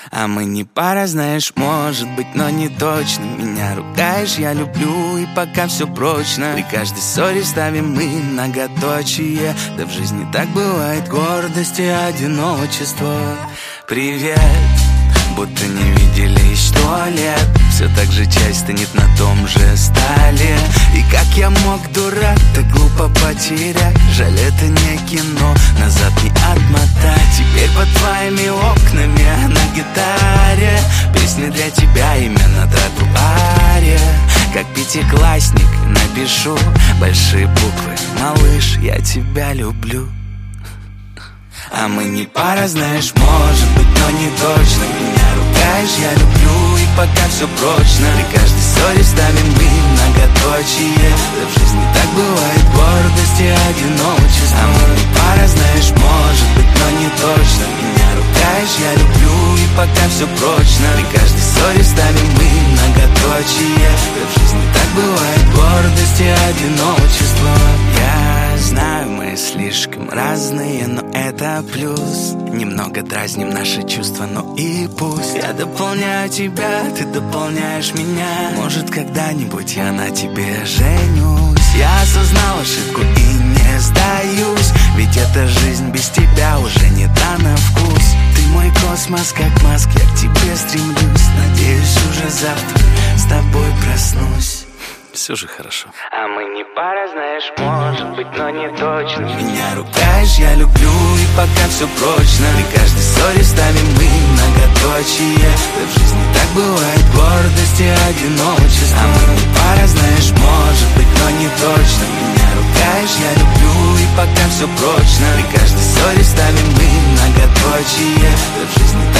А мы не пара, знаешь, может быть, но не точно. Меня ругаешь, я люблю, и пока все прочно. При каждой ссоре ставим мы многоточие. Да в жизни так бывает, гордость и одиночество. Привет, будто не виделись 100 лет. Все так же часть стынет на том же столе. И как я мог, дурак, так глупо потерять. Жаль, это не кино, назад не отмотать. Теперь под твоими окнами на гитаре песня для тебя, имя на тротуаре. Как пятиклассник напишу большие буквы: малыш, я тебя люблю. А мы не пара, знаешь, может быть, но не точно. Меня ругаешь, я люблю, и пока все прочно. При каждой ссоре ставим мы многоточие. Да в жизни так бывает, гордость и одиночество. А мы не пара, знаешь, может быть, но не точно. Меня ругаешь, я люблю, и пока все прочно. При каждой ссоре ставим мы многоточие. Да в жизни так бывает, гордость и одиночество. Я знаю, мы слишком разные, но это плюс. Немного дразним наши чувства, но и пусть. Я дополняю тебя, ты дополняешь меня. Может, когда-нибудь я на тебе женюсь. Я осознал ошибку и не сдаюсь. Ведь эта жизнь без тебя уже не та на вкус. Ты мой космос, как Маск, я к тебе стремлюсь. Надеюсь, уже завтра с тобой проснусь. Все же хорошо. А мы не пара, знаешь, может быть, но не точно. Меня ругаешь, я люблю, и пока все прочно. При каждой ссоре ставим мы многоточие. Да в жизни так бывает, гордость и одиночество. А мы не пара, знаешь, может быть, но не точно. Меня ругаешь, я люблю, и пока все прочно. При каждой ссоре ставим мы многоточие. Да в жизни